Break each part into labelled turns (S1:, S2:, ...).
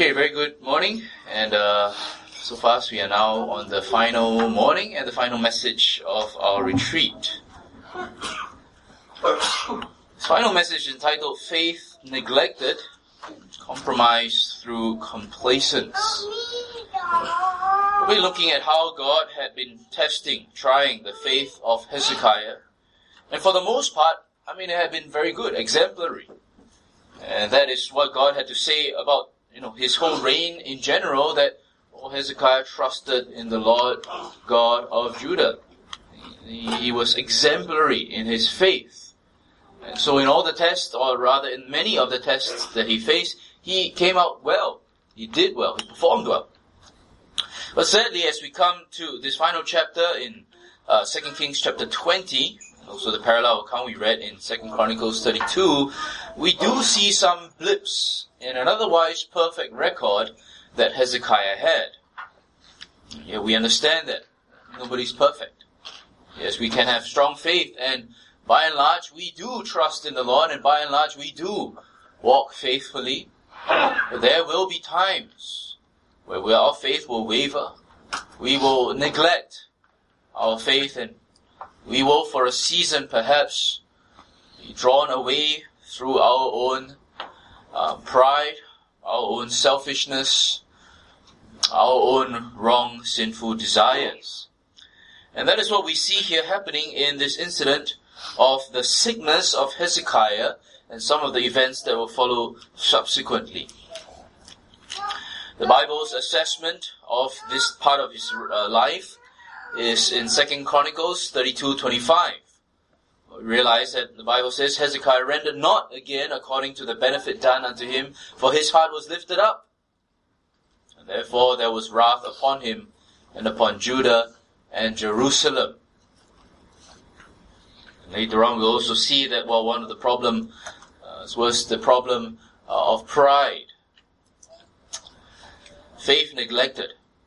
S1: Okay, very good morning, and so fast we are now on the final morning and the final message of our retreat. This final message is entitled Faith Neglected, Compromise Through Complacence. We'll be looking at how God had been trying the faith of Hezekiah, and for the most part, it had been very good, exemplary. And that is what God had to say about his whole reign in general, that Hezekiah trusted in the Lord God of Judah. He was exemplary in his faith. And so in all the tests, or rather in many of the tests that he faced, he came out well. He did well. He performed well. But sadly, as we come to this final chapter in 2 Kings chapter 20, also the parallel account we read in 2 Chronicles 32, we do see some blips in an otherwise perfect record that Hezekiah had. Yeah, we understand that nobody's perfect. Yes, we can have strong faith, and by and large we do trust in the Lord, and by and large we do walk faithfully. But there will be times where our faith will waver. We will neglect our faith, and we will for a season perhaps be drawn away through our own pride, our own selfishness, our own wrong, sinful desires. And that is what we see here happening in this incident of the sickness of Hezekiah and some of the events that will follow subsequently. The Bible's assessment of this part of his life is in 2 Chronicles 32:25. We realize that the Bible says Hezekiah rendered not again according to the benefit done unto him, for his heart was lifted up. And therefore there was wrath upon him and upon Judah and Jerusalem. And later on we'll also see that one of the problems was the problem of pride. Faith neglected.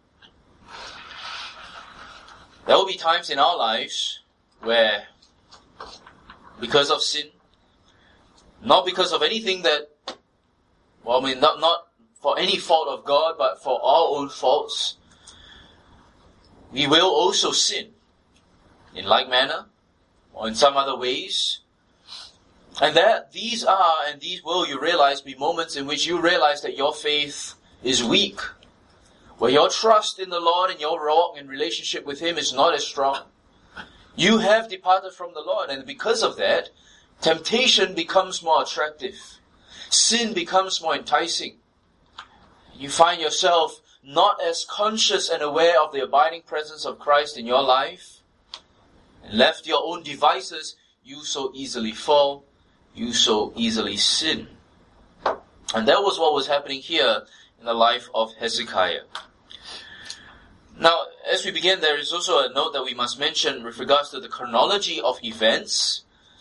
S1: There will be times in our lives where, because of sin, not because of anything that, not for any fault of God, but for our own faults, we will also sin in like manner or in some other ways. And these will, you realize, be moments in which you realize that your faith is weak, where your trust in the Lord and your walk in relationship with Him is not as strong. You have departed from the Lord, and because of that, temptation becomes more attractive. Sin becomes more enticing. You find yourself not as conscious and aware of the abiding presence of Christ in your life. And left to your own devices, you so easily fall. You so easily sin. And that was what was happening here in the life of Hezekiah. Now, as we begin, there is also a note that we must mention with regards to the chronology of events.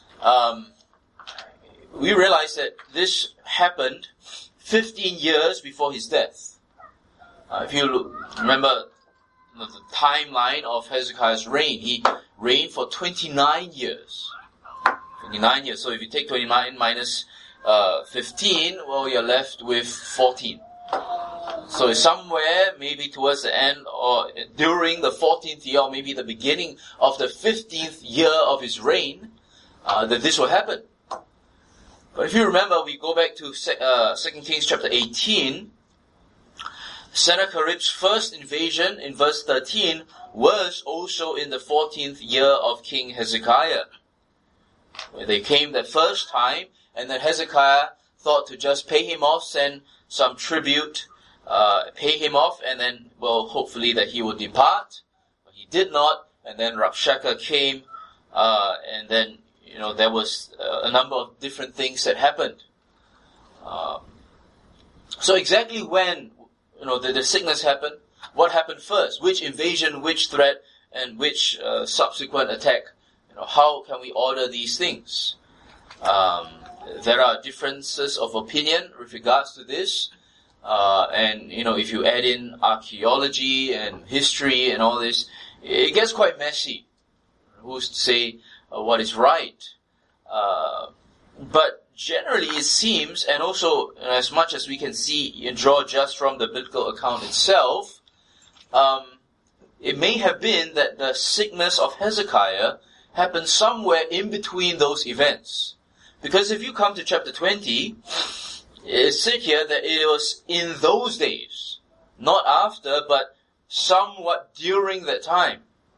S1: We realize that this happened 15 years before his death. If you remember the timeline of Hezekiah's reign, he reigned for 29 years. 29 years. So if you take 29 minus 15, you're left with 14. So somewhere, maybe towards the end or during the 14th year, or maybe the beginning of the 15th year of his reign, that this will happen. But if you remember, we go back to 2 Kings chapter 18. Sennacherib's first invasion in verse 13 was also in the 14th year of King Hezekiah, where they came the first time, and then Hezekiah thought to just pay him off, send some tribute, pay him off, and then, hopefully that he would depart. But he did not, and then Rabshakeh came, and then, there was a number of different things that happened. So exactly when, the sickness happened, what happened first? Which invasion, which threat, and which subsequent attack? How can we order these things? There are differences of opinion with regards to this. And if you add in archaeology and history and all this, it gets quite messy. Who's to say what is right? But generally it seems, and also as much as we can see and draw just from the biblical account itself, it may have been that the sickness of Hezekiah happened somewhere in between those events. Because if you come to chapter 20, it said here that it was in those days, not after, but somewhat during that time.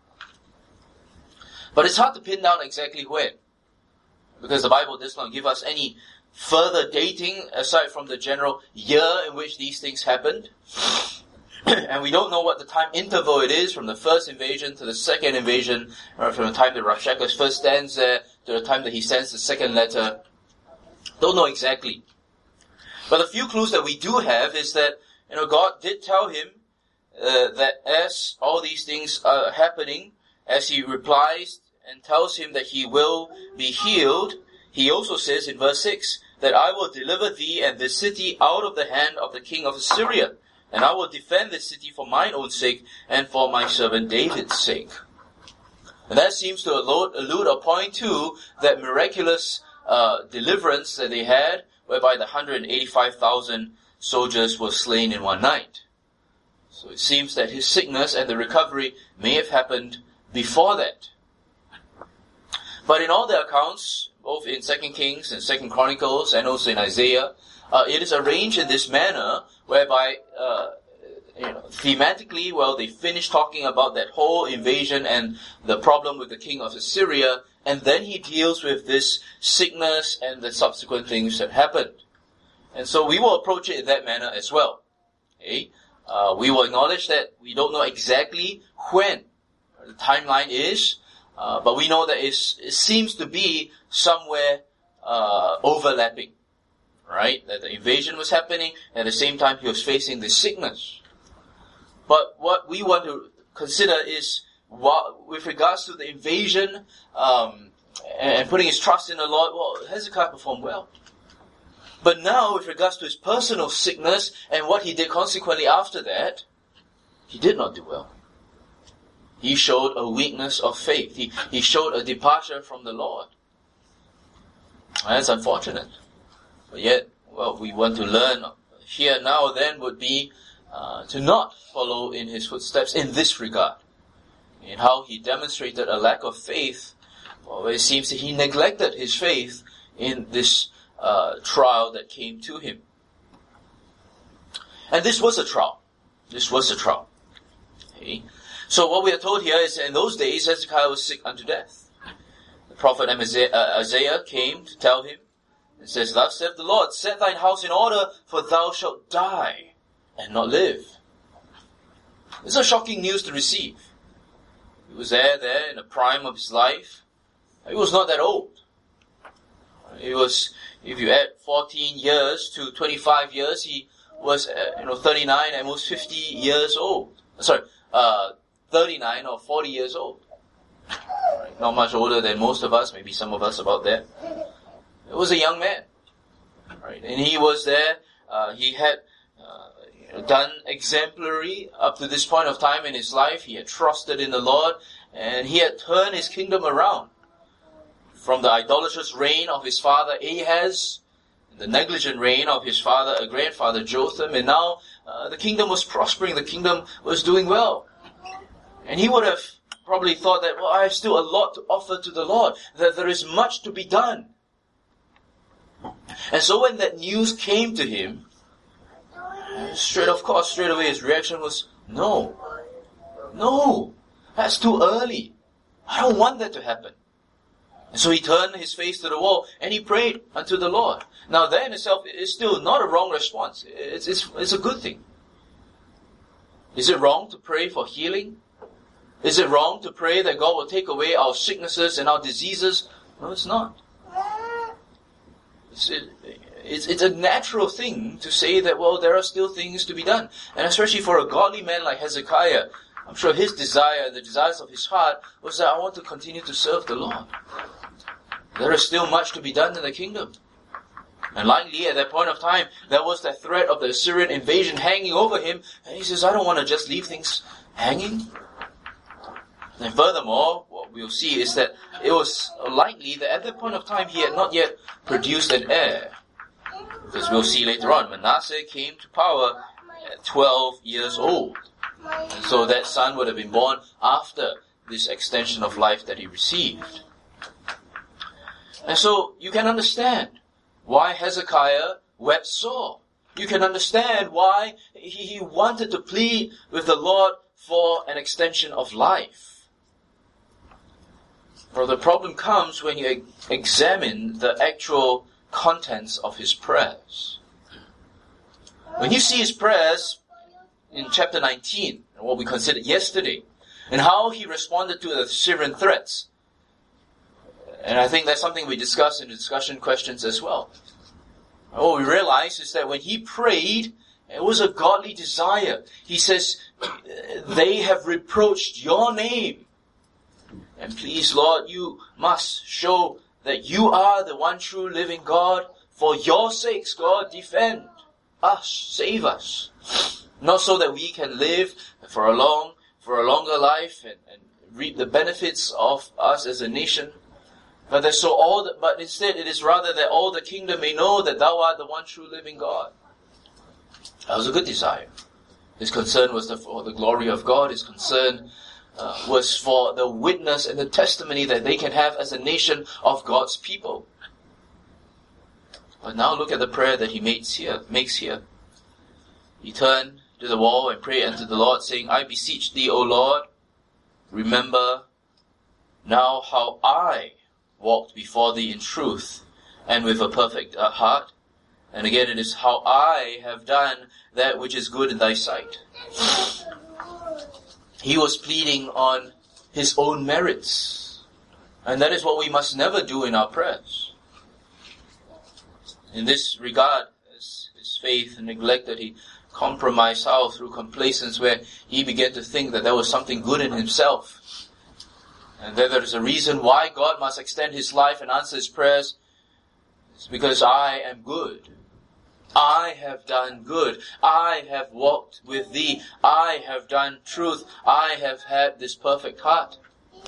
S1: But it's hard to pin down exactly when, because the Bible does not give us any further dating aside from the general year in which these things happened. And we don't know what the time interval it is from the first invasion to the second invasion, or from the time that Rabshakeh first stands there to the time that he sends the second letter. Don't know exactly. But the few clues that we do have is that, God did tell him that as all these things are happening, as he replies and tells him that he will be healed, he also says in verse 6 that I will deliver thee and this city out of the hand of the king of Assyria. And I will defend this city for mine own sake and for my servant David's sake. And that seems to allude or point to that miraculous deliverance that they had, whereby the 185,000 soldiers were slain in one night. So it seems that his sickness and the recovery may have happened before that. But in all the accounts, both in 2 Kings and 2 Chronicles and also in Isaiah, it is arranged in this manner whereby, thematically, they finish talking about that whole invasion and the problem with the king of Assyria, and then he deals with this sickness and the subsequent things that happened. And so we will approach it in that manner as well. Okay? We will acknowledge that we don't know exactly when the timeline is, but we know that it seems to be somewhere overlapping. Right? That the invasion was happening, and at the same time he was facing this sickness. But what we want to consider is, with regards to the invasion, and putting his trust in the Lord, Hezekiah performed well. But now, with regards to his personal sickness, and what he did consequently after that, he did not do well. He showed a weakness of faith. He showed a departure from the Lord. And that's unfortunate. But yet, we want to learn here now then would be to not follow in his footsteps in this regard. In how he demonstrated a lack of faith, it seems that he neglected his faith in this trial that came to him. And this was a trial. Okay? So what we are told here is that in those days, Hezekiah was sick unto death. The prophet Isaiah came to tell him, it says, thus saith the Lord, set thine house in order, for thou shalt die and not live. This is shocking news to receive. He was there in the prime of his life. He was not that old. He was, if you add 14 years to 25 years, he was, 39, almost 50 years old. 39 or 40 years old. Right? Not much older than most of us, maybe some of us about that. It was a young man, right? And he was there. He had done exemplary up to this point of time in his life. He had trusted in the Lord, and he had turned his kingdom around from the idolatrous reign of his father Ahaz, the negligent reign of his grandfather Jotham, and now the kingdom was prospering. The kingdom was doing well, and he would have probably thought that, I have still a lot to offer to the Lord. That there is much to be done. And so when that news came to him, straight away his reaction was, no, that's too early. I don't want that to happen. And so he turned his face to the wall and he prayed unto the Lord. Now that in itself is still not a wrong response. It's a good thing. Is it wrong to pray for healing? Is it wrong to pray that God will take away our sicknesses and our diseases? No, it's not. It's a natural thing to say that, there are still things to be done. And especially for a godly man like Hezekiah, I'm sure his desire, the desires of his heart, was that I want to continue to serve the Lord. There is still much to be done in the kingdom. And likely at that point of time, there was that threat of the Assyrian invasion hanging over him. And he says, I don't want to just leave things hanging. And furthermore, what we'll see is that it was likely that at that point of time he had not yet produced an heir. Because we'll see later on, Manasseh came to power at 12 years old. And so that son would have been born after this extension of life that he received. And so you can understand why Hezekiah wept sore. You can understand why he wanted to plead with the Lord for an extension of life. For the problem comes when you examine the actual contents of his prayers. When you see his prayers in chapter 19, what we considered yesterday, and how he responded to the Syrian threats, and I think that's something we discussed in the discussion questions as well. And what we realize is that when he prayed, it was a godly desire. He says, they have reproached your name. And please, Lord, you must show that you are the one true living God. For your sakes, God, defend us, save us. Not so that we can live for a longer life and reap the benefits of us as a nation. But instead it is rather that all the kingdom may know that thou art the one true living God. That was a good desire. His concern was for the glory of God. His concern was for the witness and the testimony that they can have as a nation of God's people. But now look at the prayer that he makes here. He turned to the wall and prayed unto the Lord, saying, I beseech thee, O Lord, remember now how I walked before thee in truth and with a perfect heart. And again, it is how I have done that which is good in thy sight. He was pleading on his own merits. And that is what we must never do in our prayers. In this regard, as his faith neglected, he compromised out through complacence, where he began to think that there was something good in himself. And that there is a reason why God must extend his life and answer his prayers. It's because I am good. I have done good. I have walked with thee. I have done truth. I have had this perfect heart.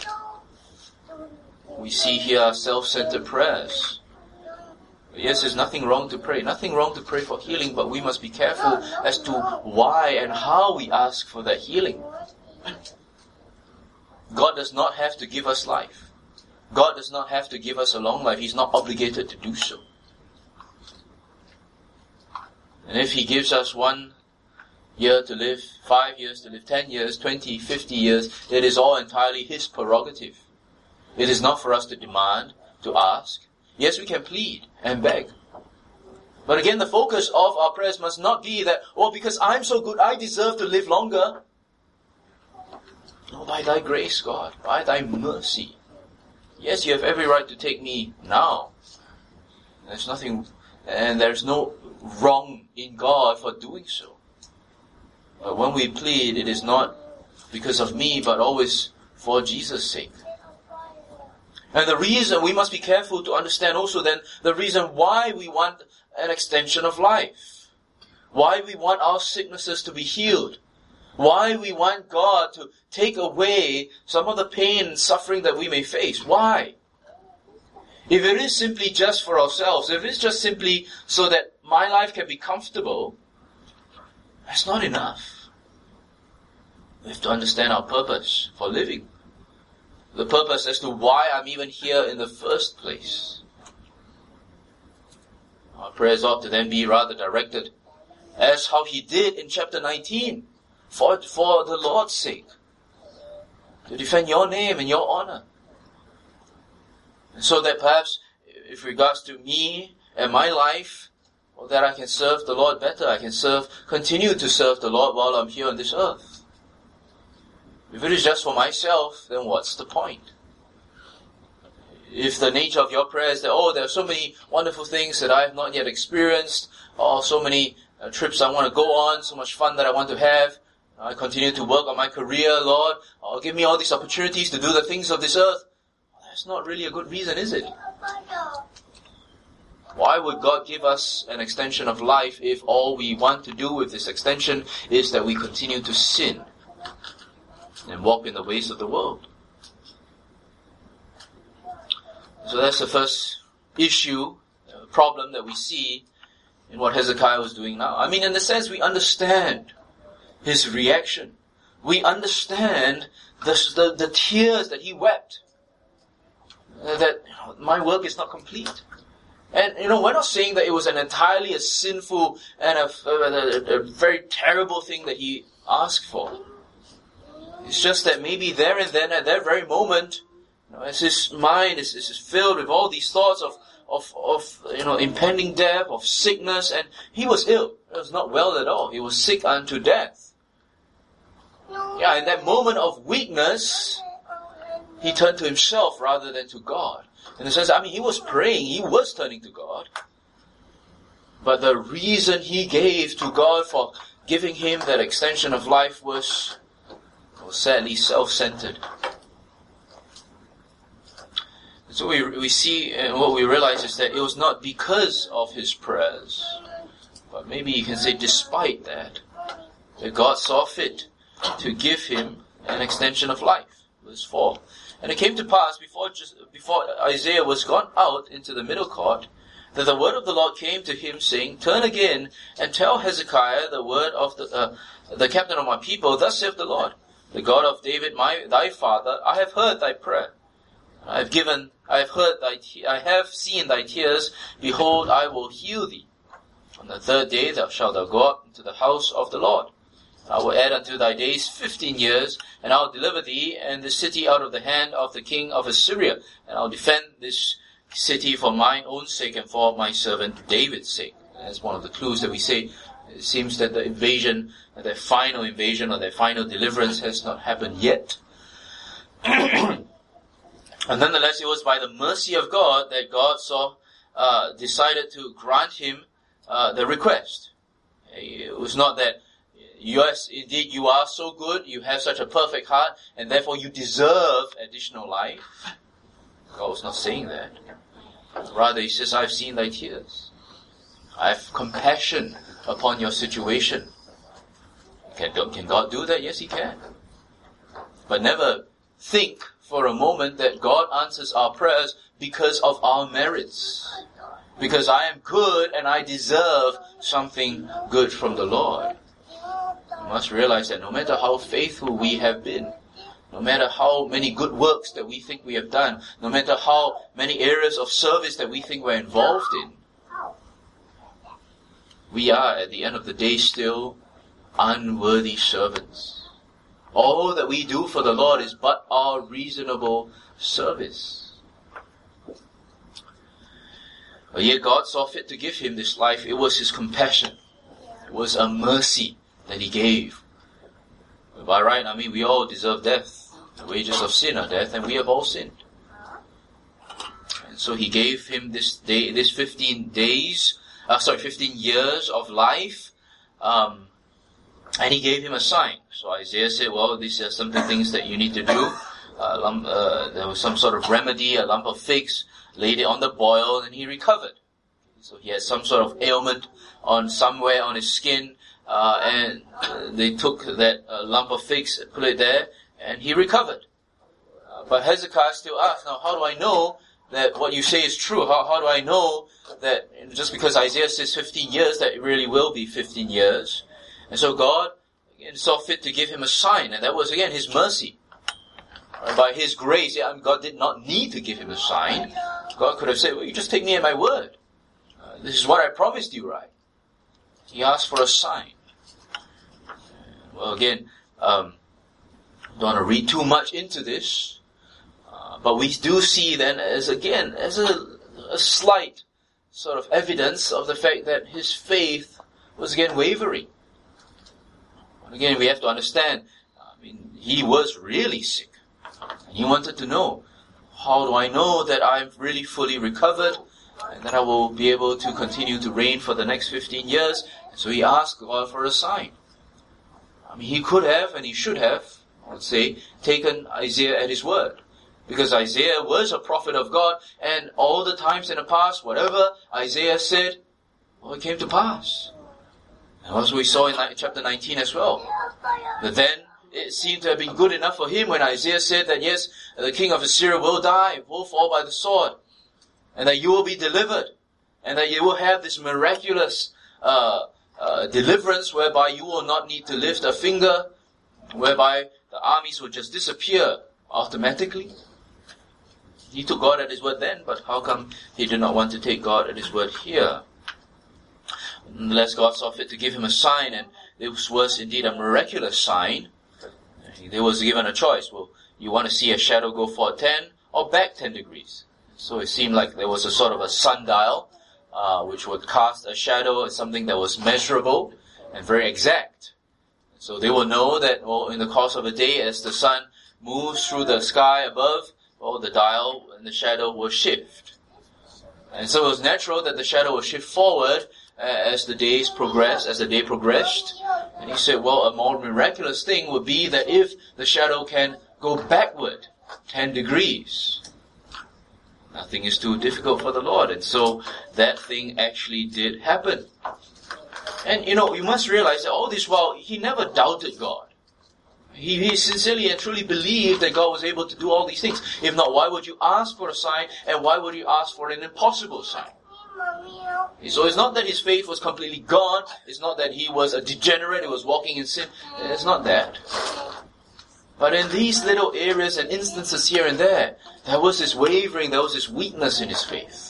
S1: We see here self-centered prayers. Yes, there's nothing wrong to pray. Nothing wrong to pray for healing, but we must be careful as to why and how we ask for that healing. God does not have to give us life. God does not have to give us a long life. He's not obligated to do so. And if he gives us 1 year to live, 5 years to live, 10 years, 20, 50 years, it is all entirely his prerogative. It is not for us to demand, to ask. Yes, we can plead and beg. But again, the focus of our prayers must not be that, because I'm so good, I deserve to live longer. No, by thy grace, God, by thy mercy. Yes, you have every right to take me now. There's nothing, and there's no wrong in God for doing so. But when we plead, it is not because of me, but always for Jesus' sake. And the reason, we must be careful to understand also then the reason why we want an extension of life. Why we want our sicknesses to be healed. Why we want God to take away some of the pain and suffering that we may face. Why? If it is simply just for ourselves, if it's just simply so that my life can be comfortable, that's not enough. We have to understand our purpose for living. The purpose as to why I'm even here in the first place. Our prayers ought to then be rather directed as how he did in chapter 19. For the Lord's sake. To defend your name and your honor. And so that perhaps, with regards to me and my life, that I can serve the Lord better. I can continue to serve the Lord while I'm here on this earth. If it is just for myself, then what's the point? If the nature of your prayer is that, there are so many wonderful things that I have not yet experienced, or so many trips I want to go on, so much fun that I want to have, I continue to work on my career, Lord. Give me all these opportunities to do the things of this earth. That's not really a good reason, is it? Why would God give us an extension of life if all we want to do with this extension is that we continue to sin and walk in the ways of the world? So that's the first issue, problem that we see in what Hezekiah was doing now. I mean, in the sense we understand his reaction. We understand the tears that he wept. That my work is not complete. And, we're not saying that it was an entirely a sinful and a very terrible thing that he asked for. It's just that maybe there and then, at that very moment, as his mind is filled with all these thoughts of impending death, of sickness, and he was ill. He was not well at all. He was sick unto death. Yeah, in that moment of weakness, he turned to himself rather than to God. In the sense, he was praying, he was turning to God. But the reason he gave to God for giving him that extension of life was sadly self-centered. So we see, and what we realize is that it was not because of his prayers, but maybe you can say despite that God saw fit to give him an extension of life. Verse 4. And it came to pass before Isaiah was gone out into the middle court, that the word of the Lord came to him, saying, Turn again and tell Hezekiah the word of the captain of my people. Thus saith the Lord, the God of David, thy father. I have heard thy prayer. I have seen thy tears. Behold, I will heal thee. On the third day shalt thou go up into the house of the Lord. I will add unto thy days 15 years, and I will deliver thee and the city out of the hand of the king of Assyria. And I will defend this city for mine own sake and for my servant David's sake. That's one of the clues that we say. It seems that the invasion, their final invasion or their final deliverance has not happened yet. And nonetheless, it was by the mercy of God that God decided to grant him the request. It was not that, yes, indeed, you are so good, you have such a perfect heart, and therefore you deserve additional life. God was not saying that. Rather, he says, I've seen thy tears. I have compassion upon your situation. Can God do that? Yes, he can. But never think for a moment that God answers our prayers because of our merits. Because I am good and I deserve something good from the Lord. We must realize that no matter how faithful we have been, no matter how many good works that we think we have done, no matter how many areas of service that we think we're involved in, we are at the end of the day still unworthy servants. All that we do for the Lord is but our reasonable service. But yet God saw fit to give him this life. It was his compassion. It was a mercy that he gave. By right, we all deserve death. The wages of sin are death, and we have all sinned. And so he gave him this 15 years of life, and he gave him a sign. So Isaiah said, well, these are some of the things that you need to do. There was some sort of remedy, a lump of figs, laid it on the boil, and he recovered. So he had some sort of ailment somewhere on his skin, and they took that lump of figs, put it there, and he recovered. But Hezekiah still asked, now how do I know that what you say is true? How do I know that just because Isaiah says 15 years, that it really will be 15 years? And so God saw fit to give him a sign, and that was again his mercy. By his grace, God did not need to give him a sign. God could have said, well, you just take me at my word. This is what I promised you, right? He asked for a sign. Well, again, don't want to read too much into this, but we do see then as a slight sort of evidence of the fact that his faith was again wavering. And again, we have to understand, he was really sick. And he wanted to know, how do I know that I'm really fully recovered and that I will be able to continue to reign for the next 15 years? And so he asked God for a sign. He could have and he should have, I would say, taken Isaiah at his word. Because Isaiah was a prophet of God, and all the times in the past, whatever Isaiah said, well, it came to pass. And as we saw in chapter 19 as well, that then it seemed to have been good enough for him when Isaiah said that yes, the king of Assyria will die, will fall by the sword. and that you will be delivered, and that you will have this miraculous deliverance whereby you will not need to lift a finger, whereby the armies will just disappear automatically. He took God at His word then, but how come he did not want to take God at His word here? Unless God saw fit to give him a sign, and this was indeed a miraculous sign. There was given a choice. Well, you want to see a shadow go forward 10 or back 10 degrees. So it seemed like there was a sort of a sundial, which would cast a shadow as something that was measurable and very exact. So they will know that in the course of a day, as the sun moves through the sky above, the dial and the shadow will shift. And so it was natural that the shadow will shift forward as the days progressed, as the day progressed. And he said, a more miraculous thing would be that if the shadow can go backward 10 degrees. Nothing is too difficult for the Lord. And so that thing actually did happen. And you must realize that all this while, he never doubted God. He sincerely and truly believed that God was able to do all these things. If not, why would you ask for a sign, and why would you ask for an impossible sign? So it's not that his faith was completely gone. It's not that he was a degenerate who was walking in sin. It's not that. But in these little areas and instances here and there was this wavering, there was this weakness in his faith.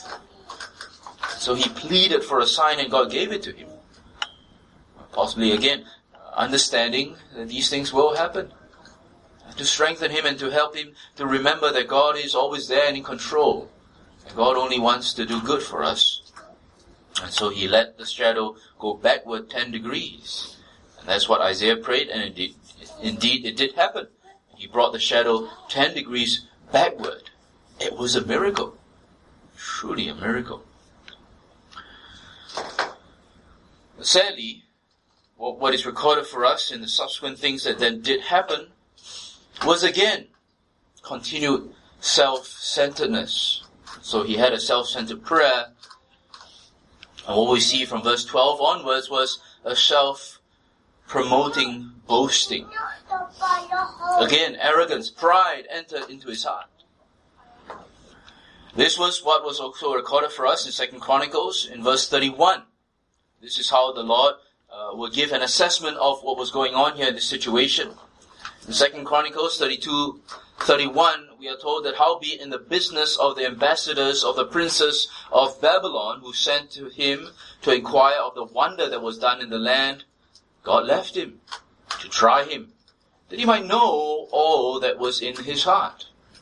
S1: So he pleaded for a sign, and God gave it to him. Possibly again, understanding that these things will happen. To strengthen him and to help him to remember that God is always there and in control. And God only wants to do good for us. And so he let the shadow go backward 10 degrees. And that's what Isaiah prayed, and indeed it did happen. He brought the shadow 10 degrees backward. It was a miracle. Truly a miracle. Sadly, what is recorded for us in the subsequent things that then did happen was again continued self-centeredness. So he had a self-centered prayer. And what we see from verse 12 onwards was a self-promoting boasting. Again, arrogance, pride entered into his heart. This was what was also recorded for us in 2 Chronicles in verse 31. This is how the Lord will give an assessment of what was going on here in this situation. In 2 Chronicles 32:31, we are told that howbeit in the business of the ambassadors of the princes of Babylon who sent to him to inquire of the wonder that was done in the land, God left him to try him, that he might know all that was in his heart.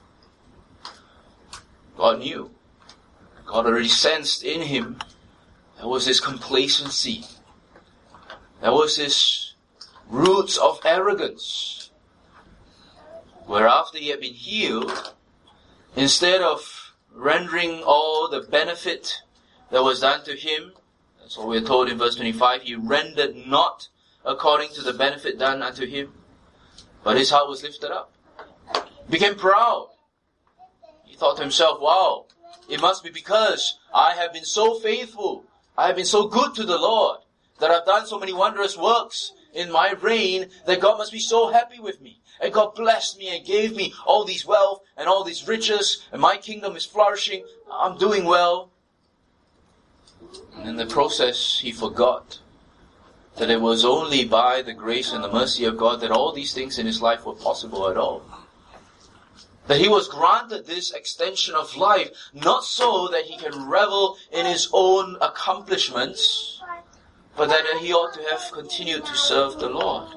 S1: God knew. God already sensed in him there was this complacency. There was this roots of arrogance, where after he had been healed, instead of rendering all the benefit that was done to him, that's what we are told in verse 25, he rendered not according to the benefit done unto him, but his heart was lifted up. He became proud. He thought to himself, wow, it must be because I have been so faithful, I have been so good to the Lord, that I've done so many wondrous works in my reign, that God must be so happy with me. And God blessed me and gave me all these wealth and all these riches, and my kingdom is flourishing. I'm doing well. And in the process, he forgot that it was only by the grace and the mercy of God that all these things in his life were possible at all. That he was granted this extension of life, not so that he can revel in his own accomplishments, but that he ought to have continued to serve the Lord.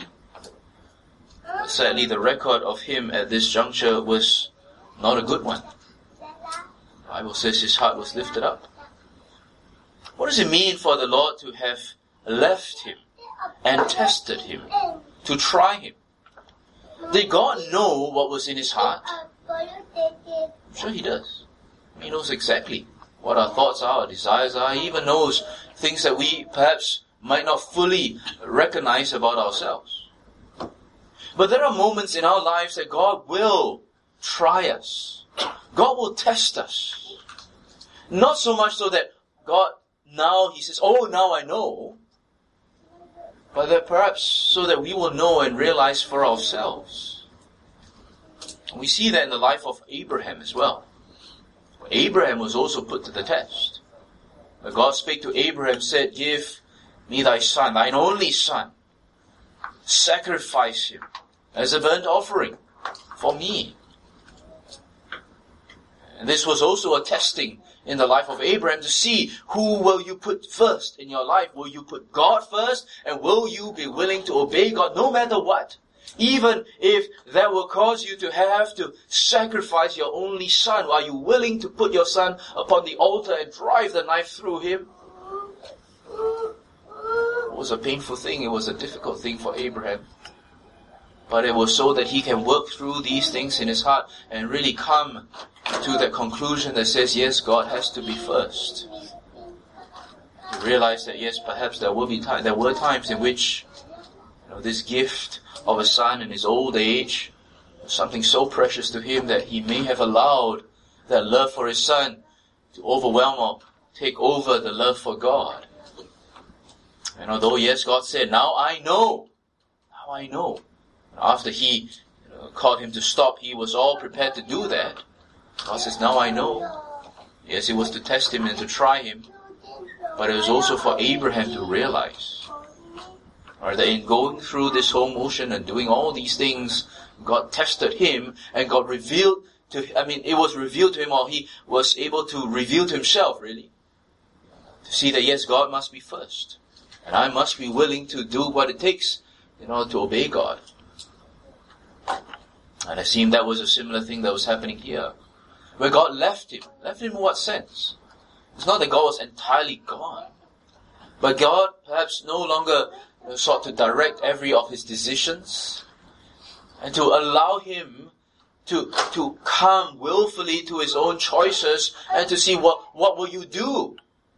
S1: But sadly, the record of him at this juncture was not a good one. The Bible says his heart was lifted up. What does it mean for the Lord to have left him and tested him, to try him? Did God know what was in his heart? I'm sure he does. He knows exactly what our thoughts are, our desires are. He even knows things that we perhaps might not fully recognize about ourselves. But there are moments in our lives that God will try us. God will test us. Not so much so that God now, he says, oh, now I know. But that perhaps so that we will know and realize for ourselves. We see that in the life of Abraham as well. Abraham was also put to the test. But God spake to Abraham, said, give me thy son, thine only son. Sacrifice him as a burnt offering for me. And this was also a testing in the life of Abraham to see who will you put first in your life. Will you put God first? And will you be willing to obey God no matter what? Even if that will cause you to have to sacrifice your only son, are you willing to put your son upon the altar and drive the knife through him? It was a painful thing. It was a difficult thing for Abraham. But it was so that he can work through these things in his heart and really come to that conclusion that says, yes, God has to be first. He realized that, yes, perhaps there were times in which this gift of a son in his old age was something so precious to him that he may have allowed that love for his son to overwhelm or take over the love for God. And although, yes, God said, now I know. After he called him to stop, he was all prepared to do that. God says, now I know. Yes, it was to test him and to try him. But it was also for Abraham to realize that in going through this whole motion and doing all these things, God tested him and God revealed it was revealed to him, or he was able to reveal to himself, really. To see that, yes, God must be first. And I must be willing to do what it takes in order to obey God. And it seemed that was a similar thing that was happening here. Where God left him. Left him in what sense? It's not that God was entirely gone. But God perhaps no longer sought to direct every of his decisions. And to allow him to come willfully to his own choices and to see what will you do.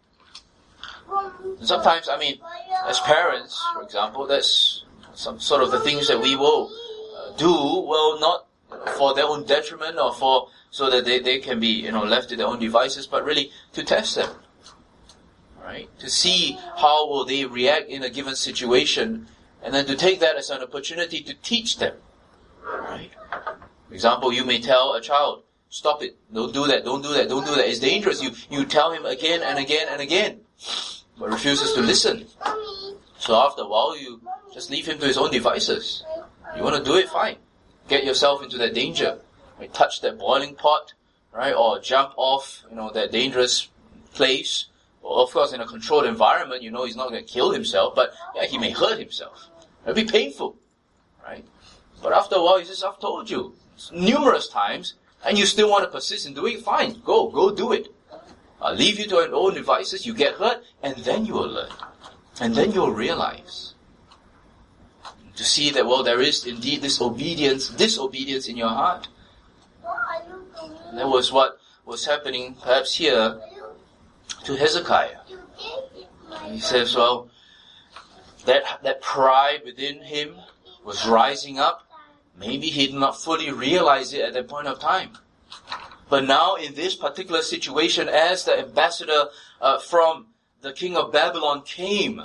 S1: And sometimes, as parents, for example, that's some sort of the things that we will do, well, not for their own detriment or so that they can be, left to their own devices, but really to test them. Right? To see how will they react in a given situation, and then to take that as an opportunity to teach them. Right? For example, you may tell a child, stop it, don't do that, it's dangerous. You tell him again and again and again, but refuses to listen. So after a while, you just leave him to his own devices. You want to do it, fine. Get yourself into that danger. Right? Touch that boiling pot, right? Or jump off, that dangerous place. Well, of course, in a controlled environment, he's not going to kill himself, but yeah, he may hurt himself. It'll be painful, right? But after a while, he says, I've told you numerous times, and you still want to persist in doing it, fine. Go do it. I'll leave you to your own devices, you get hurt, and then you will learn. And then you'll realize. To see that, well, there is indeed disobedience in your heart. And that was what was happening perhaps here to Hezekiah. And he says, well, that pride within him was rising up. Maybe he did not fully realize it at that point of time. But now in this particular situation, as the ambassador from the king of Babylon came,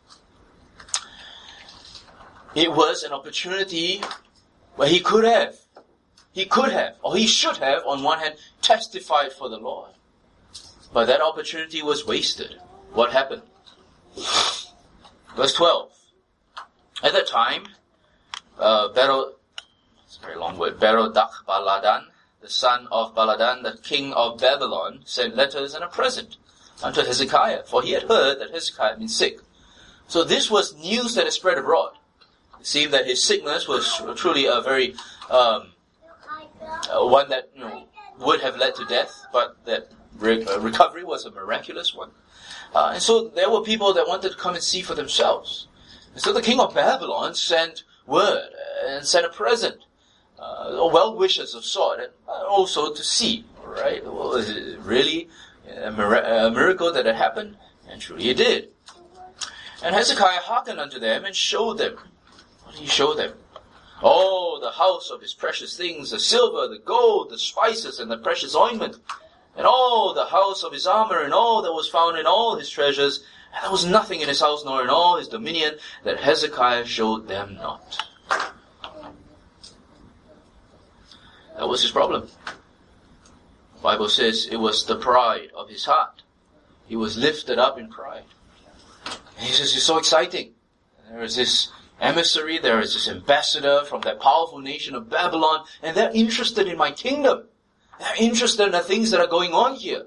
S1: it was an opportunity where he should have, on one hand, testified for the Lord. But that opportunity was wasted. What happened? Verse 12. At that time, it's a very long word, Berodach-baladan, the son of Baladan, the king of Babylon, sent letters and a present unto Hezekiah, for he had heard that Hezekiah had been sick. So this was news that had spread abroad. It seemed that his sickness was truly a very one that would have led to death, but that recovery was a miraculous one. And so there were people that wanted to come and see for themselves. And so the king of Babylon sent word and sent a present, well-wishers of sort, and also to see. Right? Well, is it really a miracle that had happened? And truly it did. And Hezekiah hearkened unto them and showed them. What did he show them? Oh, the house of his precious things, the silver, the gold, the spices, and the precious ointment, and all the house of his armor, and all that was found in all his treasures, and there was nothing in his house nor in all his dominion that Hezekiah showed them not. That was his problem. Bible says it was the pride of his heart. He was lifted up in pride. And he says, it's so exciting. There is this emissary, there is this ambassador from that powerful nation of Babylon, and they're interested in my kingdom. They're interested in the things that are going on here.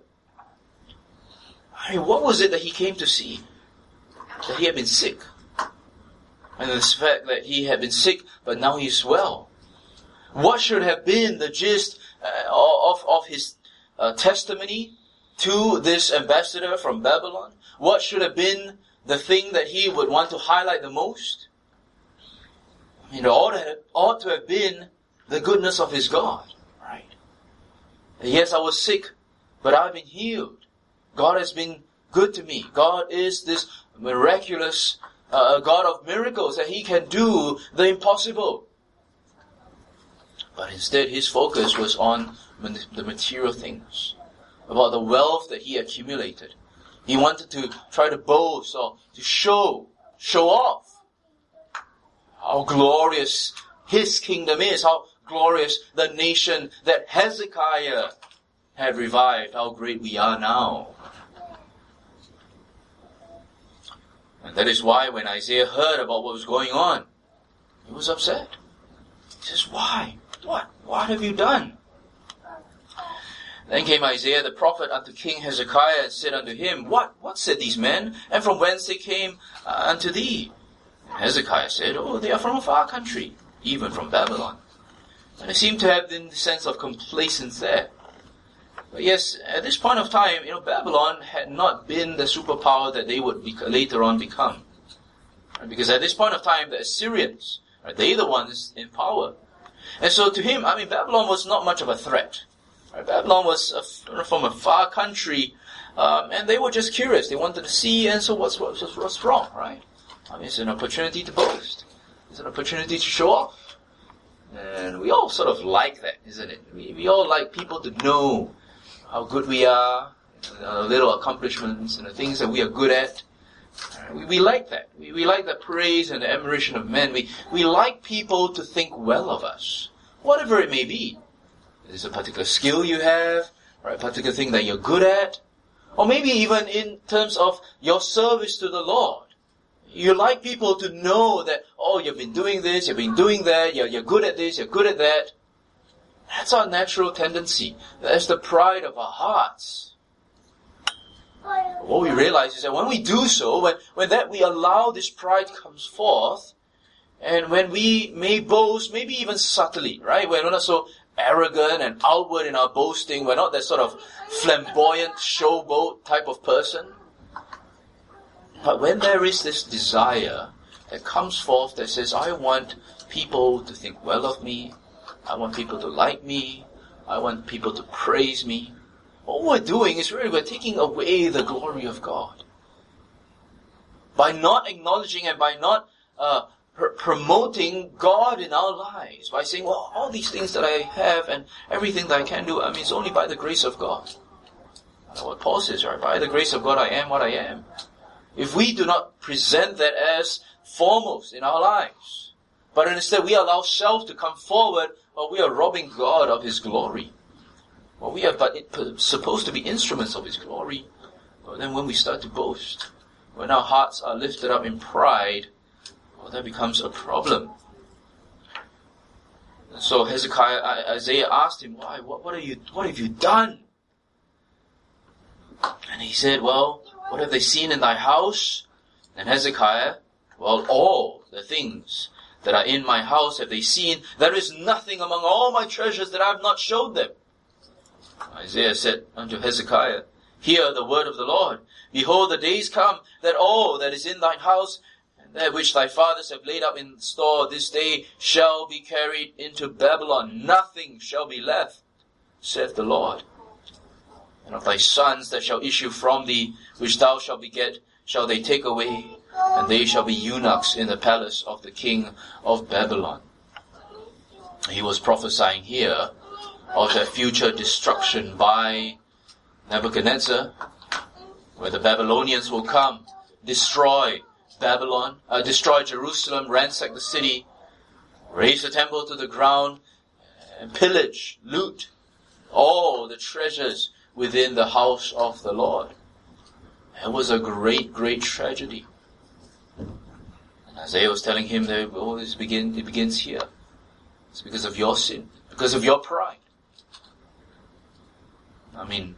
S1: I mean, what was it that he came to see? That he had been sick. And the fact that he had been sick, but now he's well. What should have been the gist of his testimony to this ambassador from Babylon? What should have been the thing that he would want to highlight the most? I mean, it ought to have been the goodness of his God, right? Yes, I was sick, but I've been healed. God has been good to me. God is this miraculous God of miracles, that he can do the impossible. But instead, his focus was on the material things, about the wealth that he accumulated. He wanted to try to boast or to show off how glorious his kingdom is, how glorious the nation that Hezekiah had revived, how great we are now. And that is why when Isaiah heard about what was going on, he was upset. He says, why? What have you done? Then came Isaiah the prophet unto King Hezekiah and said unto him, What said these men? And from whence they came unto thee? And Hezekiah said, they are from a far country, even from Babylon. And there seemed to have been the sense of complacence there. But yes, at this point of time, Babylon had not been the superpower that they would later on become. Because at this point of time, the Assyrians, they the ones in power. And so to him, Babylon was not much of a threat. Babylon was from a far country, and they were just curious. They wanted to see, and so what's wrong, right? It's an opportunity to boast. It's an opportunity to show off. And we all sort of like that, isn't it? We all like people to know how good we are, our little accomplishments, and the things that we are good at. We like that. We like the praise and the admiration of men. We like people to think well of us, whatever it may be. There's a particular skill you have, or a particular thing that you're good at, or maybe even in terms of your service to the Lord. You like people to know that, you've been doing this, you've been doing that, you're good at this, you're good at that. That's our natural tendency. That's the pride of our hearts. What we realize is that when we do so, when we allow this pride comes forth, and when we may boast, maybe even subtly, right? We're not so arrogant and outward in our boasting. We're not that sort of flamboyant showboat type of person. But when there is this desire that comes forth that says, I want people to think well of me, I want people to like me, I want people to praise me, all we're doing is really we're taking away the glory of God. By not acknowledging and by not promoting God in our lives, by saying, all these things that I have and everything that I can do, it's only by the grace of God. That's what Paul says, right? By the grace of God I am what I am. If we do not present that as foremost in our lives, but instead we allow self to come forward, we are robbing God of His glory. We are but supposed to be instruments of His glory. But then when we start to boast, when our hearts are lifted up in pride, that becomes a problem. And so Isaiah asked him, why? What have you done? And he said, what have they seen in thy house? And Hezekiah, all the things that are in my house have they seen. There is nothing among all my treasures that I have not showed them. Isaiah said unto Hezekiah, Hear the word of the Lord. Behold, the days come that all that is in thine house, and that which thy fathers have laid up in store this day, shall be carried into Babylon. Nothing shall be left, saith the Lord. And of thy sons that shall issue from thee, which thou shalt beget, shall they take away, and they shall be eunuchs in the palace of the king of Babylon. He was prophesying here of the future destruction by Nebuchadnezzar, where the Babylonians will come, destroy Babylon, destroy Jerusalem, ransack the city, raise the temple to the ground, and pillage, loot, all the treasures within the house of the Lord. It was a great, great tragedy. And Isaiah was telling him that it begins here. It's because of your sin, because of your pride. I mean,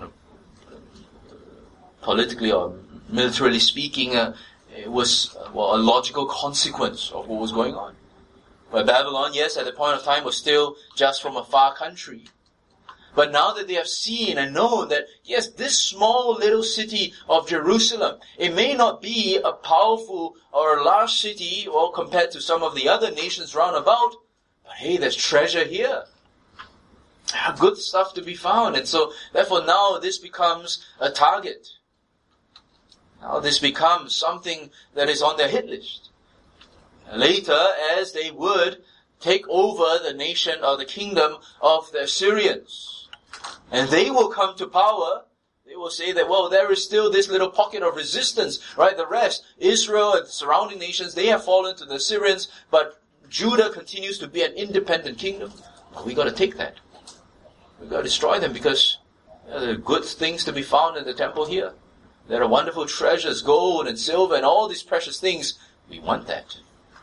S1: politically or militarily speaking, it was a logical consequence of what was going on. But Babylon, yes, at the point of time was still just from a far country. But now that they have seen and known that, yes, this small little city of Jerusalem, it may not be a powerful or a large city or compared to some of the other nations round about, but hey, there's treasure here. Good stuff to be found. And so, therefore, now this becomes a target. Now this becomes something that is on their hit list. Later, as they would take over the nation or the kingdom of the Assyrians, and they will come to power, they will say that, well, there is still this little pocket of resistance, right? The rest, Israel and the surrounding nations, they have fallen to the Assyrians, but Judah continues to be an independent kingdom. Well, we got to take that. We got to destroy them because there are good things to be found in the temple here. There are wonderful treasures, gold and silver and all these precious things. We want that.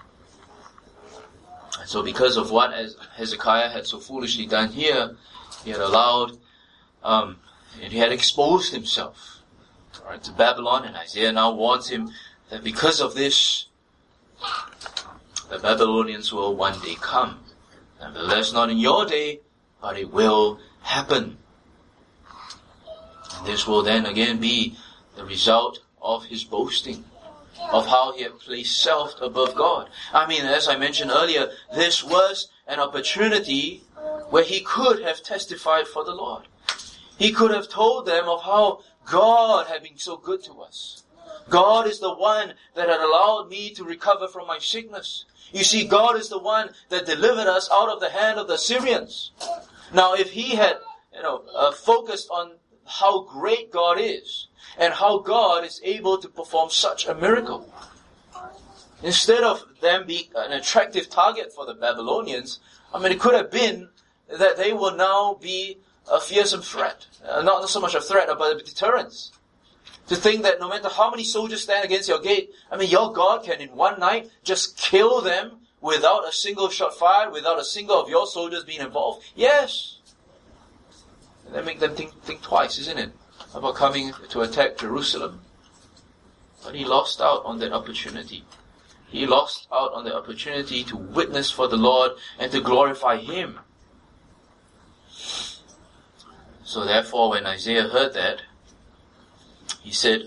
S1: And so because of what Hezekiah had so foolishly done here, he had allowed, and he had exposed himself, right, to Babylon, and Isaiah now warns him that because of this, the Babylonians will one day come. Nevertheless, not in your day, but it will happen. And this will then again be the result of his boasting, of how he had placed self above God. I mean, as I mentioned earlier, this was an opportunity where he could have testified for the Lord. He could have told them of how God had been so good to us. God is the one that had allowed me to recover from my sickness. You see, God is the one that delivered us out of the hand of the Syrians. Now, if he had, focused on how great God is, and how God is able to perform such a miracle, instead of them being an attractive target for the Babylonians, it could have been that they will now be a fearsome threat. Not so much a threat, but a deterrence. To think that no matter how many soldiers stand against your gate, your God can in one night just kill them without a single shot fired, without a single of your soldiers being involved. Yes. And that makes them think twice, isn't it? About coming to attack Jerusalem. But he lost out on that opportunity. He lost out on the opportunity to witness for the Lord and to glorify Him. So therefore, when Isaiah heard that, he said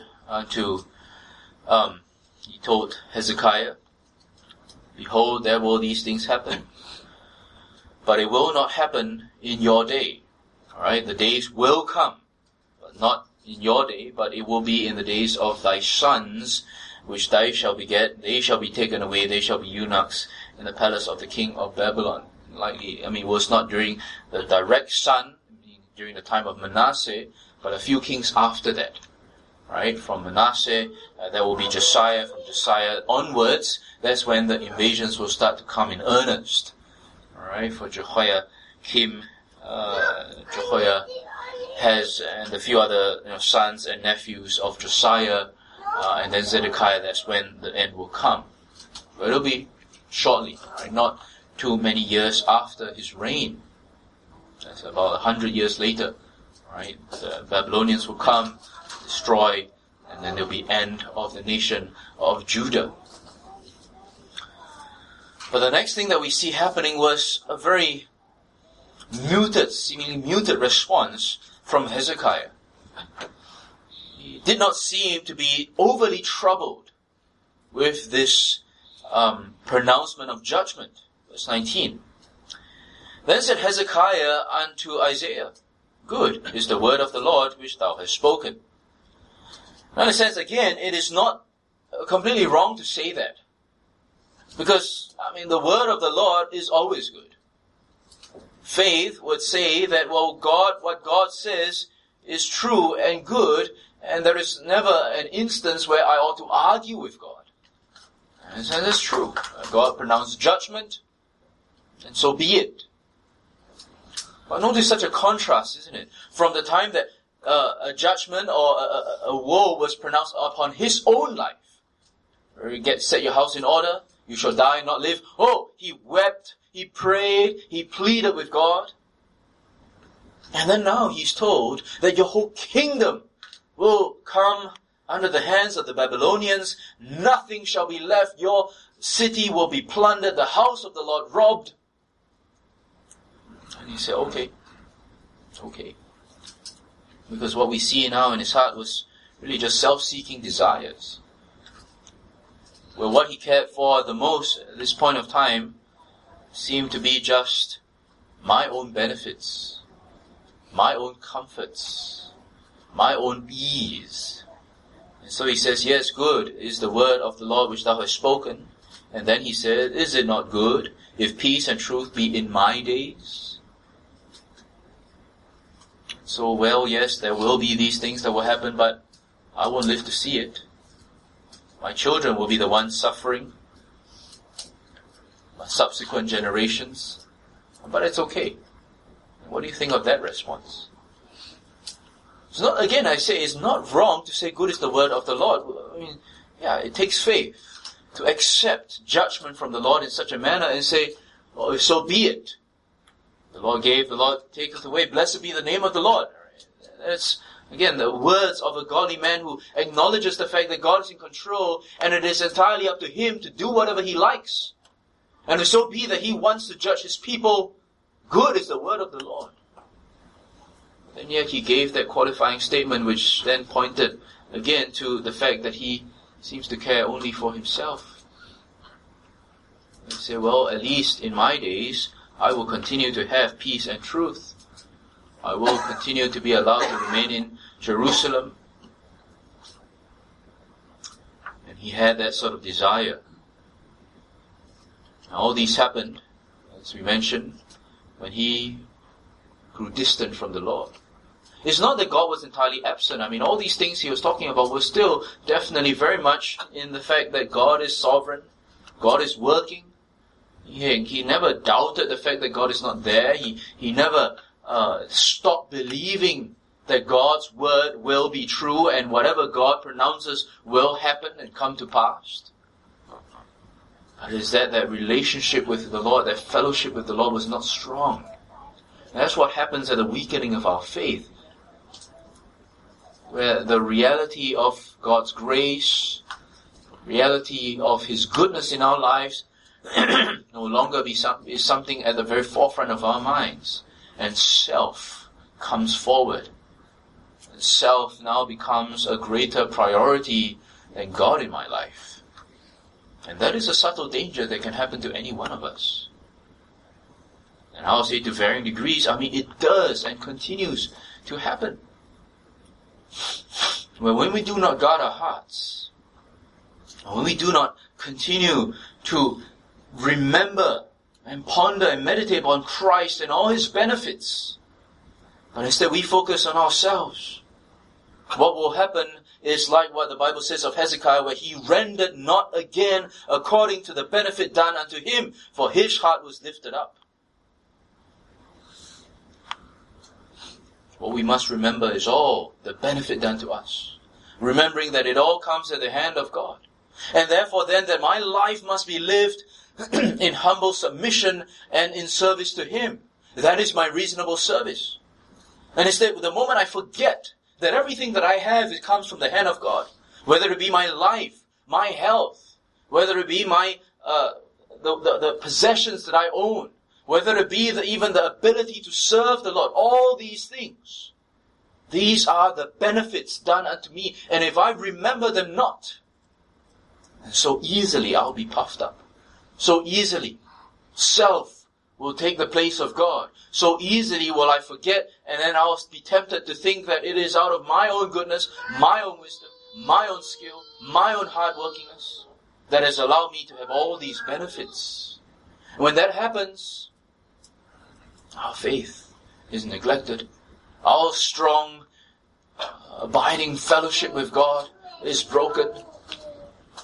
S1: he told Hezekiah, behold, there will these things happen, but it will not happen in your day. Alright, the days will come, but not in your day, but it will be in the days of thy sons, which thou shalt beget. They shall be taken away, they shall be eunuchs in the palace of the king of Babylon. Likely, it was not during the direct son, during the time of Manasseh, but a few kings after that. Right, from Manasseh, there will be Josiah. From Josiah onwards, that's when the invasions will start to come in earnest. Alright, for Jehoiakim, Jehoiahaz, and a few other sons and nephews of Josiah, and then Zedekiah, that's when the end will come. But it'll be shortly, right? Not too many years after his reign. That's about 100 years later. Right? The Babylonians will come, destroy, and then there'll be end of the nation of Judah. But the next thing that we see happening was a very seemingly muted response from Hezekiah. He did not seem to be overly troubled with this pronouncement of judgment. Verse 19. Then said Hezekiah unto Isaiah, good is the word of the Lord which thou hast spoken. Now, in a sense, again, it is not completely wrong to say that. Because, the word of the Lord is always good. Faith would say that, what God says is true and good, and there is never an instance where I ought to argue with God. And that's true. God pronounced judgment, and so be it. But notice such a contrast, isn't it? From the time that a judgment or a woe was pronounced upon his own life. Where you set your house in order, you shall die and not live. Oh, he wept, he prayed, he pleaded with God. And then now he's told that your whole kingdom will come under the hands of the Babylonians. Nothing shall be left. Your city will be plundered, the house of the Lord robbed. And he said, okay. Because what we see now in his heart was really just self-seeking desires. Where what he cared for the most at this point of time seemed to be just my own benefits, my own comforts, my own ease. And so he says, yes, good is the word of the Lord which thou hast spoken. And then he said, is it not good if peace and truth be in my days? So, well, yes, there will be these things that will happen, but I won't live to see it. My children will be the ones suffering, my subsequent generations. But it's okay. What do you think of that response? It's not, again, I say it's not wrong to say good is the word of the Lord. I mean, yeah, it takes faith to accept judgment from the Lord in such a manner and say, oh, so be it. The Lord gave, the Lord taketh away. Blessed be the name of the Lord. That's, again, the words of a godly man who acknowledges the fact that God is in control and it is entirely up to him to do whatever he likes. And if so be that he wants to judge his people, good is the word of the Lord. And yet he gave that qualifying statement which then pointed again to the fact that he seems to care only for himself. He said, well, at least in my days, I will continue to have peace and truth. I will continue to be allowed to remain in Jerusalem. And he had that sort of desire. Now, all these happened, as we mentioned, when he grew distant from the Lord. It's not that God was entirely absent. I mean, all these things he was talking about were still definitely very much in the fact that God is sovereign. God is working. He never doubted the fact that God is not there. He never stopped believing that God's word will be true and whatever God pronounces will happen and come to pass. But it's that relationship with the Lord, that fellowship with the Lord was not strong. And that's what happens at the weakening of our faith. Where the reality of God's grace, reality of His goodness in our lives no longer is something at the very forefront of our minds. And self comes forward. And self now becomes a greater priority than God in my life. And that is a subtle danger that can happen to any one of us. And I'll say to varying degrees, it does and continues to happen. When we do not guard our hearts, when we do not continue to remember and ponder and meditate on Christ and all His benefits, but instead we focus on ourselves, what will happen is like what the Bible says of Hezekiah, where he rendered not again according to the benefit done unto him, for his heart was lifted up. What we must remember is all the benefit done to us, remembering that it all comes at the hand of God. And therefore then that my life must be lived in humble submission and in service to Him. That is my reasonable service. And instead, the moment I forget that everything that I have, it comes from the hand of God, whether it be my life, my health, whether it be my the possessions that I own, whether it be even the ability to serve the Lord, all these things, these are the benefits done unto me. And if I remember them not, and so easily I'll be puffed up. So easily self will take the place of God. So easily will I forget, and then I'll be tempted to think that it is out of my own goodness, my own wisdom, my own skill, my own hardworkingness that has allowed me to have all these benefits. When that happens, our faith is neglected. Our strong, abiding fellowship with God is broken.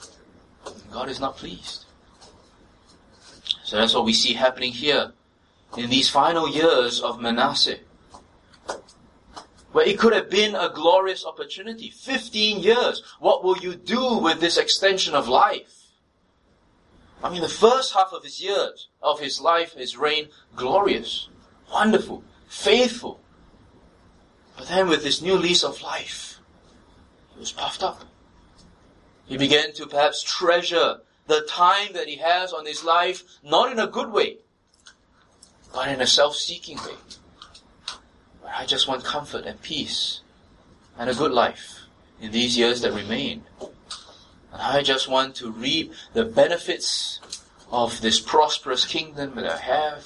S1: God is not pleased. So that's what we see happening here. in these final years of Manasseh, where it could have been a glorious opportunity. 15 years. What will you do with this extension of life? I mean, the first half of his life, his reign, glorious, wonderful, faithful. But then with this new lease of life, he was puffed up. He began to perhaps treasure the time that he has on his life, not in a good way, but in a self-seeking way. Where I just want comfort and peace and a good life in these years that remain. And I just want to reap the benefits of this prosperous kingdom that I have.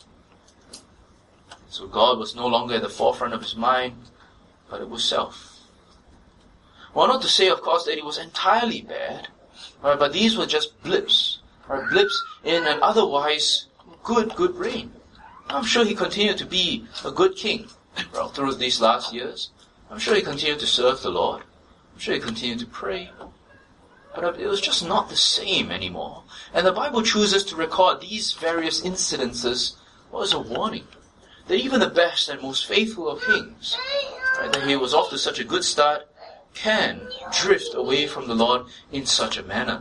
S1: So God was no longer at the forefront of his mind, but it was self. Well, not to say, of course, that it was entirely bad, right, but these were just blips, right, blips in an otherwise good reign. I'm sure he continued to be a good king through these last years. I'm sure he continued to serve the Lord. I'm sure he continued to pray. But it was just not the same anymore. And the Bible chooses to record these various incidences as a warning that even the best and most faithful of kings, right, that he was off to such a good start, can drift away from the Lord in such a manner.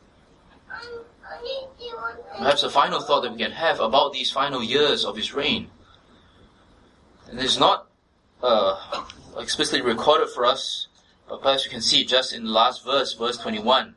S1: Perhaps a final thought that we can have about these final years of his reign, and it's not explicitly recorded for us, but perhaps we can see it just in the last verse, verse 21.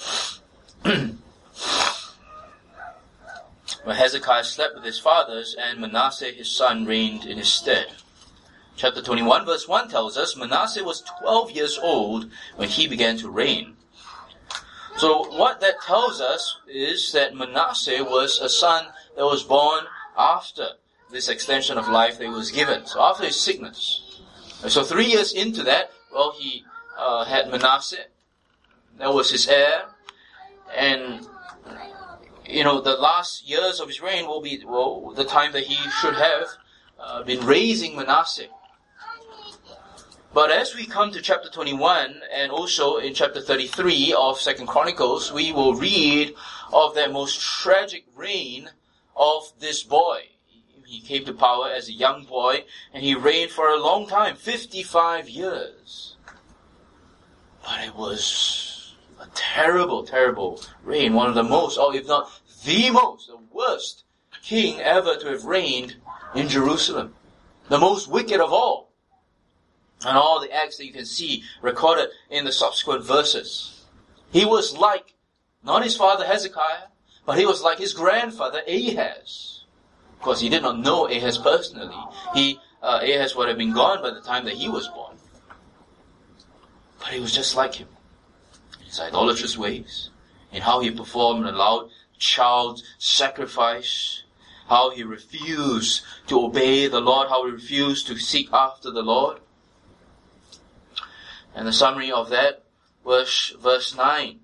S1: When Hezekiah slept with his fathers, and Manasseh his son reigned in his stead. Chapter 21 verse 1 tells us Manasseh was 12 years old when he began to reign. So what that tells us is that Manasseh was a son that was born after this extension of life that he was given. So after his sickness. So 3 years into that, he had Manasseh. That was his heir. And the last years of his reign will be, the time that he should have been raising Manasseh. But as we come to chapter 21, and also in chapter 33 of 2 Chronicles, we will read of that most tragic reign of this boy. He came to power as a young boy, and he reigned for a long time, 55 years. But it was a terrible, terrible reign. One of the most, or if not the most, the worst king ever to have reigned in Jerusalem. The most wicked of all. And all the acts that you can see recorded in the subsequent verses. He was like, not his father Hezekiah, but he was like his grandfather Ahaz. Of course, he did not know Ahaz personally. Ahaz would have been gone by the time that he was born. But he was just like him. In his idolatrous ways, in how he performed and allowed child sacrifice, how he refused to obey the Lord, how he refused to seek after the Lord. And the summary of that was verse 9.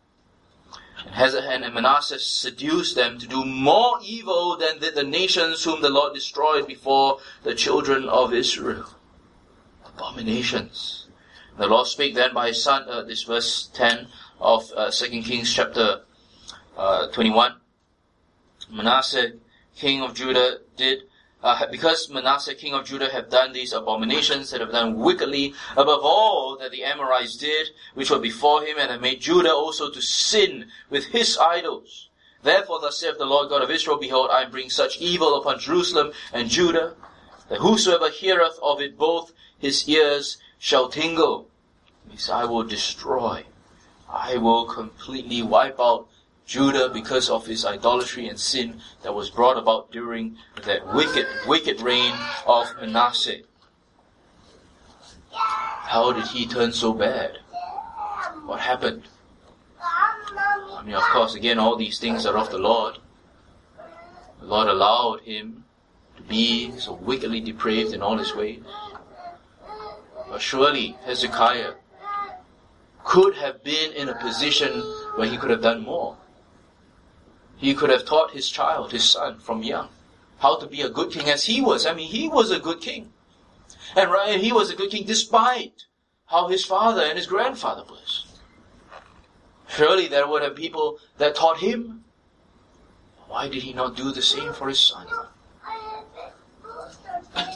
S1: And Manasseh seduced them to do more evil than did the nations whom the Lord destroyed before the children of Israel. Abominations. The Lord spake then by his son, this verse 10 of 2 Kings chapter 21. Manasseh, king of Judah, because Manasseh, king of Judah, have done these abominations, that have done wickedly, above all that the Amorites did, which were before him, and have made Judah also to sin with his idols. Therefore thus saith the Lord God of Israel, behold, I bring such evil upon Jerusalem and Judah, that whosoever heareth of it both his ears shall tingle. He says, I will destroy. I will completely wipe out Judah because of his idolatry and sin that was brought about during that wicked reign of Manasseh. How did he turn so bad? What happened? I mean, of course, again, all these things are of the Lord. The Lord allowed him to be so wickedly depraved in all his ways. But surely Hezekiah could have been in a position where he could have done more. He could have taught his child, his son, from young, how to be a good king as he was. I mean, he was a good king. And he was a good king despite how his father and his grandfather was. Surely there would have people that taught him. Why did he not do the same for his son?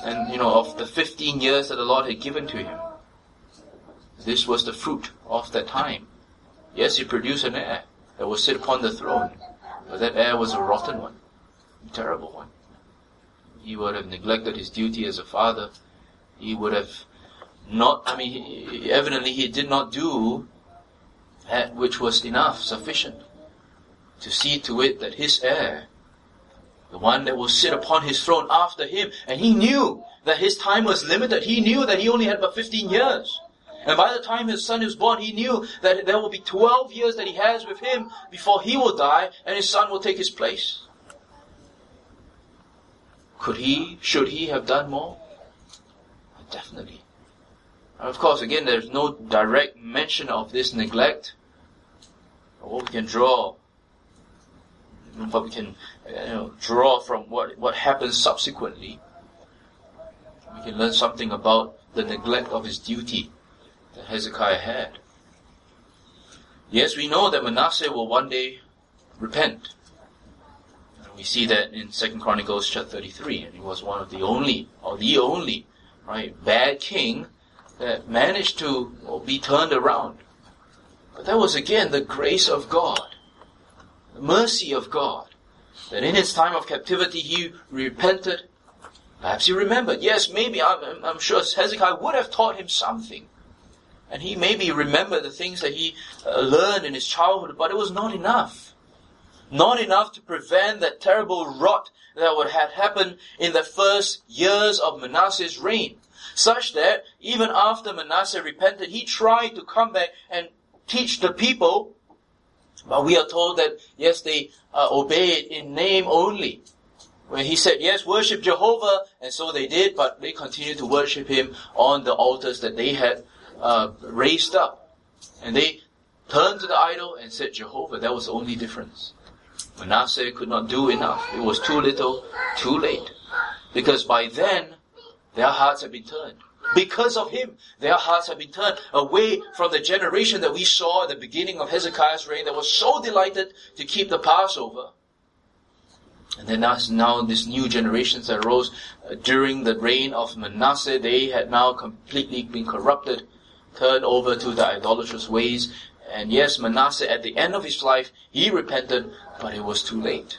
S1: and of the 15 years that the Lord had given to him. This was the fruit of that time. Yes, he produced an heir that will sit upon the throne, but that heir was a rotten one, a terrible one. He would have neglected his duty as a father. He would have evidently he did not do that which was enough, sufficient, to see to it that his heir, the one that will sit upon his throne after him, and he knew that his time was limited. He knew that he only had about 15 years. And by the time his son was born, he knew that there will be 12 years that he has with him before he will die and his son will take his place. Should he have done more? Definitely. And of course, again, there's no direct mention of this neglect. But what we can draw from what happens subsequently, we can learn something about the neglect of his duty that Hezekiah had. Yes, we know that Manasseh will one day repent. And we see that in 2 Chronicles chapter 33. And he was one of the only bad king that managed to be turned around. But that was again the grace of God, the mercy of God, that in his time of captivity he repented. Perhaps he remembered. Yes, maybe I'm sure Hezekiah would have taught him something. And he maybe remembered the things that he learned in his childhood, but it was not enough. Not enough to prevent that terrible rot that would have happened in the first years of Manasseh's reign. Such that even after Manasseh repented, he tried to come back and teach the people. But we are told that, yes, they obeyed in name only. When he said, yes, worship Jehovah, and so they did, but they continued to worship him on the altars that they had raised up. And they turned to the idol and said Jehovah. That was the only difference. Manasseh could not do enough. It was too little, too late. Because by then, their hearts had been turned. Because of him, their hearts had been turned away from the generation that we saw at the beginning of Hezekiah's reign that was so delighted to keep the Passover. And then now this new generations that arose during the reign of Manasseh, they had now completely been corrupted, turned over to the idolatrous ways. And yes, Manasseh at the end of his life, he repented, but it was too late.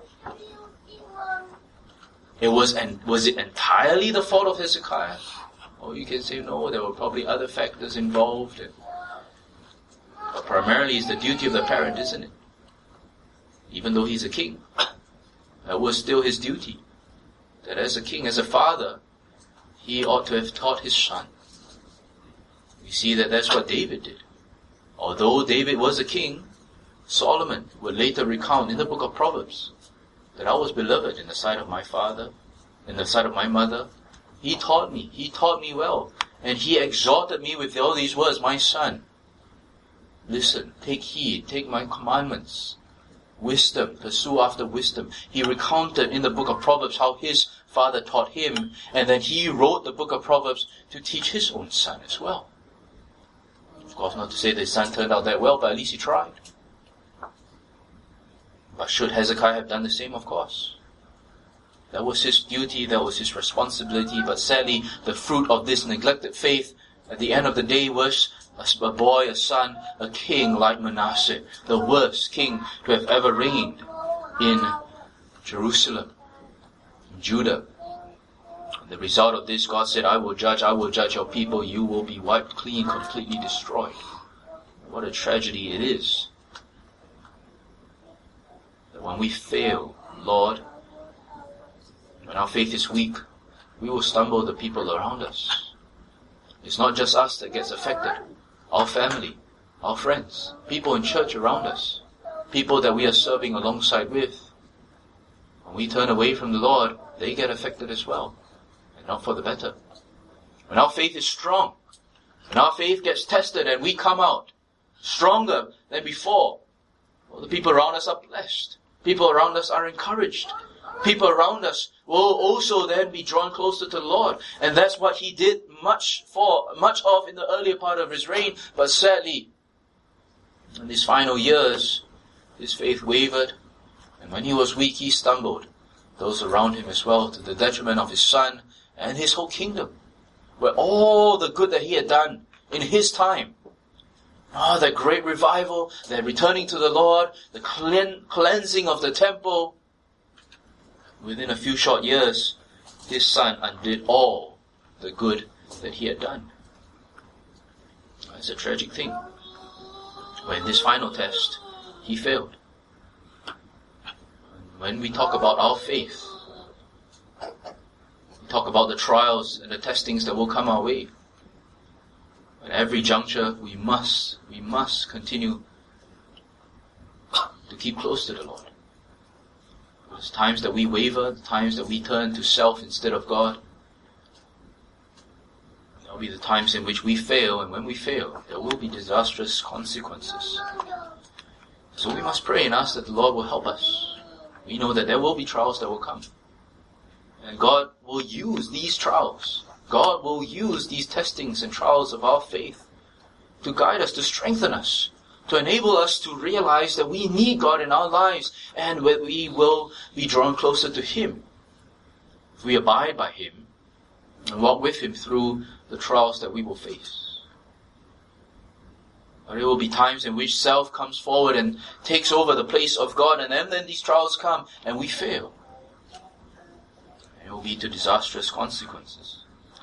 S1: Was it entirely the fault of Hezekiah? Or you can say, no, there were probably other factors involved. But primarily it's the duty of the parent, isn't it? Even though he's a king, that was still his duty. That as a king, as a father, he ought to have taught his son. We see that that's what David did. Although David was a king, Solomon would later recount in the book of Proverbs that I was beloved in the sight of my father, in the sight of my mother. He taught me well. And he exhorted me with all these words, my son, listen, take heed, take my commandments. Wisdom, pursue after wisdom. He recounted in the book of Proverbs how his father taught him, and then he wrote the book of Proverbs to teach his own son as well. Of course, not to say that his son turned out that well, but at least he tried. But should Hezekiah have done the same? Of course. That was his duty, that was his responsibility, but sadly, the fruit of this neglected faith at the end of the day was a boy, a son, a king like Manasseh, the worst king to have ever reigned in Jerusalem, in Judah. And the result of this, God said, I will judge your people, you will be wiped clean, completely destroyed. What a tragedy it is. That when we fail, Lord, when our faith is weak, we will stumble the people around us. It's not just us that gets affected. Our family, our friends, people in church around us, people that we are serving alongside with. When we turn away from the Lord, they get affected as well, and not for the better. When our faith is strong, when our faith gets tested and we come out stronger than before, well, the people around us are blessed. People around us are encouraged. People around us will also then be drawn closer to the Lord. And that's what he did much of in the earlier part of his reign. But sadly, in these final years, his faith wavered. And when he was weak, he stumbled. Those around him as well, to the detriment of his son and his whole kingdom, where all the good that he had done in his time, that great revival, the returning to the Lord, the cleansing of the temple, within a few short years, his son undid all the good that he had done. It's a tragic thing. But in this final test, he failed. When we talk about our faith, we talk about the trials and the testings that will come our way. At every juncture, we must continue to keep close to the Lord. There's times that we waver, times that we turn to self instead of God. There will be the times in which we fail, and when we fail, there will be disastrous consequences. So we must pray and ask that the Lord will help us. We know that there will be trials that will come. And God will use these trials. God will use these testings and trials of our faith to guide us, to strengthen us, to enable us to realize that we need God in our lives and that we will be drawn closer to Him if we abide by Him and walk with Him through the trials that we will face. But there will be times in which self comes forward and takes over the place of God, and then these trials come and we fail. And it will lead to disastrous consequences.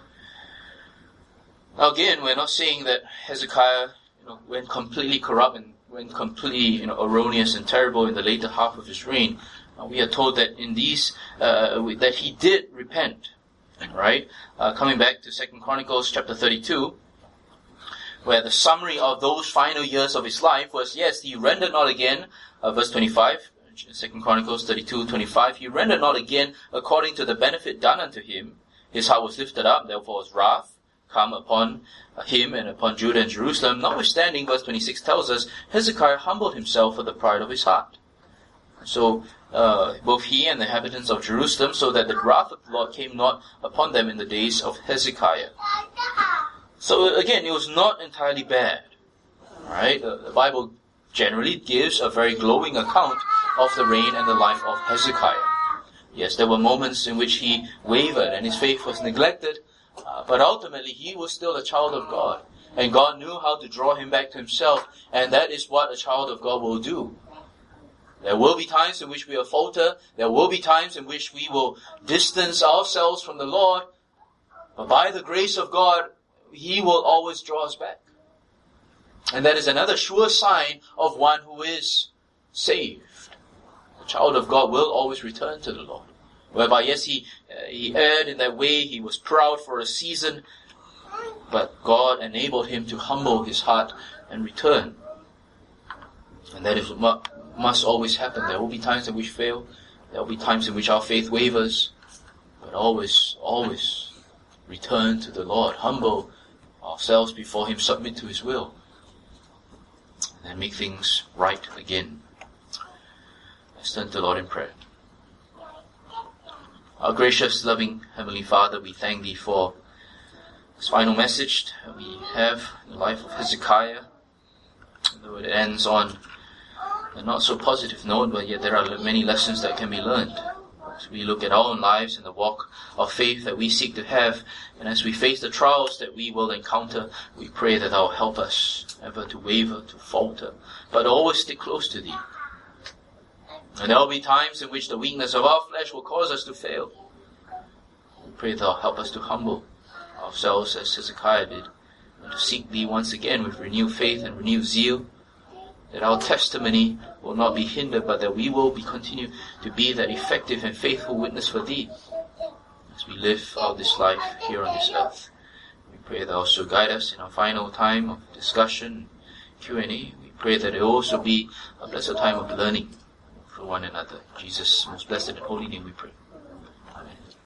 S1: Now again, we're not saying that Hezekiah went completely corrupt and went completely erroneous and terrible in the later half of his reign. We are told that in these that he did repent. Right? Coming back to 2 Chronicles chapter 32, where the summary of those final years of his life was, yes, he rendered not again, verse 25, 2 Chronicles 32:25, he rendered not again according to the benefit done unto him. His heart was lifted up, therefore his wrath come upon him and upon Judah and Jerusalem. Notwithstanding, verse 26 tells us, Hezekiah humbled himself for the pride of his heart. So, both he and the inhabitants of Jerusalem, so that the wrath of the Lord came not upon them in the days of Hezekiah. So again, it was not entirely bad. Right? The Bible generally gives a very glowing account of the reign and the life of Hezekiah. Yes, there were moments in which he wavered and his faith was neglected, but ultimately he was still a child of God. And God knew how to draw him back to himself, and that is what a child of God will do. There will be times in which we will falter. There will be times in which we will distance ourselves from the Lord. But by the grace of God, He will always draw us back. And that is another sure sign of one who is saved. The child of God will always return to the Lord. Whereby, yes, he erred in that way. He was proud for a season. But God enabled him to humble his heart and return. And that is what must always happen. There will be times in which we fail. There will be times in which our faith wavers. But always return to the Lord. Humble ourselves before Him. Submit to His will. And then make things right again. Let's turn to the Lord in prayer. Our gracious, loving Heavenly Father, we thank Thee for this final message that we have in the life of Hezekiah. Though it ends on a not so positive note, but yet there are many lessons that can be learned. As we look at our own lives and the walk of faith that we seek to have, and as we face the trials that we will encounter, we pray that Thou will help us never to waver, to falter, but always stick close to Thee. And there will be times in which the weakness of our flesh will cause us to fail. We pray Thou help us to humble ourselves as Hezekiah did, and to seek Thee once again with renewed faith and renewed zeal, that our testimony will not be hindered, but that we will continue to be that effective and faithful witness for Thee as we live out this life here on this earth. We pray Thou also guide us in our final time of discussion, Q&A. We pray that it will also be a blessed time of learning from one another. In Jesus' most blessed and holy name we pray.